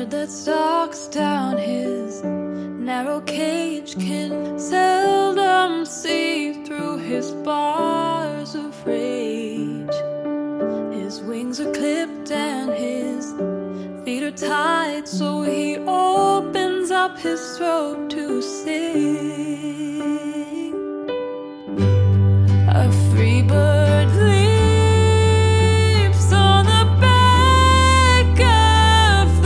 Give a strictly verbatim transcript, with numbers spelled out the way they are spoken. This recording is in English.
bird that stalks down his narrow cage can seldom see through his bars of rage. His wings are clipped and his feet are tied, so he opens up his throat to sing. A free bird